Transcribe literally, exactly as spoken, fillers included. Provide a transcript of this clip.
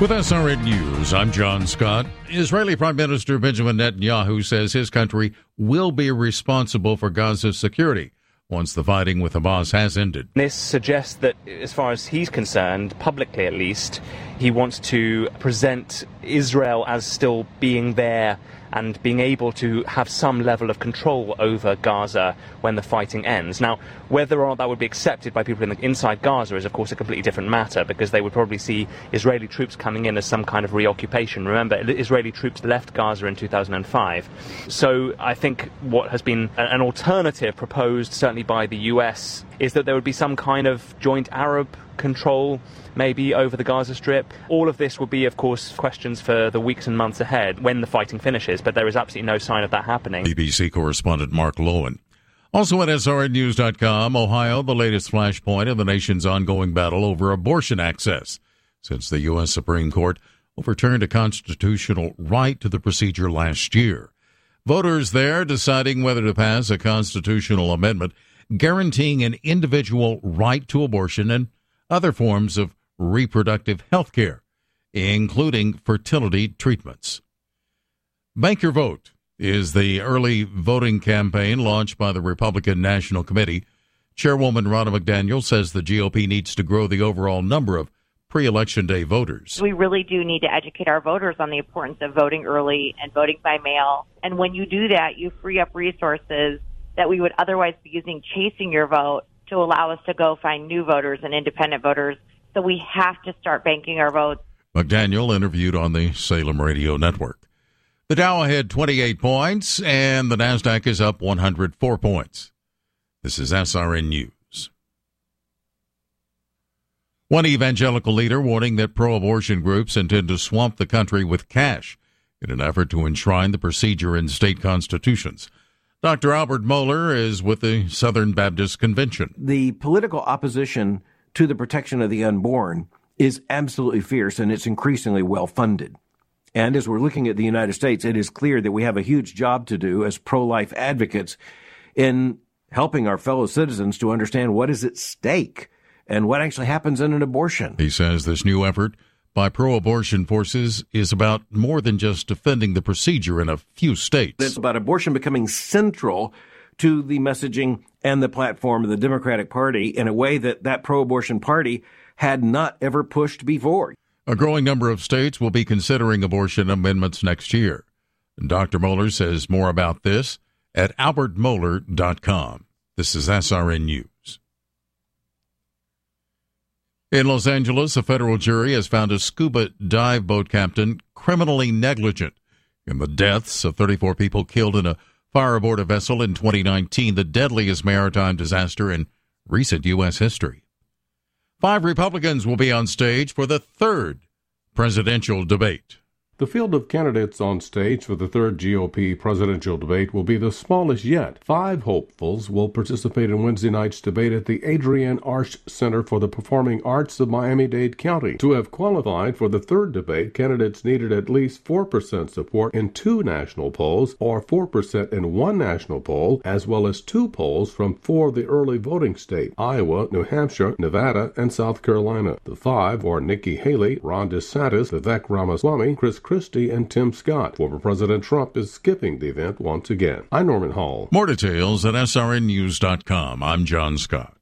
With S R N News, I'm John Scott. Israeli Prime Minister Benjamin Netanyahu says his country will be responsible for Gaza's security once the fighting with Hamas has ended. This suggests that, as far as he's concerned, publicly at least, he wants to present Israel as still being there and being able to have some level of control over Gaza when the fighting ends. Now, whether or not that would be accepted by people in the, inside Gaza is, of course, a completely different matter, because they would probably see Israeli troops coming in as some kind of reoccupation. Remember, Israeli troops left Gaza in two thousand five. So I think what has been an alternative proposed, certainly by the U S, is that there would be some kind of joint Arab control, maybe, over the Gaza Strip. All of this will be, of course, questions for the weeks and months ahead when the fighting finishes, but there is absolutely no sign of that happening. B B C correspondent Mark Lowen. Also at S R N news dot com, Ohio, the latest flashpoint of the nation's ongoing battle over abortion access, since the U S Supreme Court overturned a constitutional right to the procedure last year. Voters there deciding whether to pass a constitutional amendment guaranteeing an individual right to abortion and other forms of reproductive health care, including fertility treatments. Bank Your Vote is the early voting campaign launched by the Republican National Committee. Chairwoman Ronna McDaniel says the G O P needs to grow the overall number of pre-election day voters. We really do need to educate our voters on the importance of voting early and voting by mail. And when you do that, you free up resources that we would otherwise be using chasing your vote to allow us to go find new voters and independent voters. So we have to start banking our votes. McDaniel interviewed on the Salem Radio Network. The Dow had twenty-eight points, and the NASDAQ is up one hundred four points. This is S R N News. One evangelical leader warning that pro-abortion groups intend to swamp the country with cash in an effort to enshrine the procedure in state constitutions. Doctor Albert Mohler is with the Southern Baptist Convention. The political opposition to the protection of the unborn is absolutely fierce, and it's increasingly well-funded. And as we're looking at the United States, it is clear that we have a huge job to do as pro-life advocates in helping our fellow citizens to understand what is at stake and what actually happens in an abortion. He says this new effort by pro-abortion forces is about more than just defending the procedure in a few states. It's about abortion becoming central to the messaging and the platform of the Democratic Party in a way that that pro-abortion party had not ever pushed before. A growing number of states will be considering abortion amendments next year. Doctor Mohler says more about this at albert mohler dot com. This is S R N News. In Los Angeles, a federal jury has found a scuba dive boat captain criminally negligent in the deaths of thirty-four people killed in a fire aboard a vessel in twenty nineteen, the deadliest maritime disaster in recent U S history. Five Republicans will be on stage for the third presidential debate. The field of candidates on stage for the third G O P presidential debate will be the smallest yet. Five hopefuls will participate in Wednesday night's debate at the Adrienne Arch Center for the Performing Arts of Miami-Dade County. To have qualified for the third debate, candidates needed at least four percent support in two national polls or four percent in one national poll, as well as two polls from four of the early voting states, Iowa, New Hampshire, Nevada, and South Carolina. The five are Nikki Haley, Ron DeSantis, Vivek Ramaswamy, Chris Christie, and Tim Scott. Former President Trump is skipping the event once again. I'm Norman Hall. More details at S R N news dot com. I'm John Scott.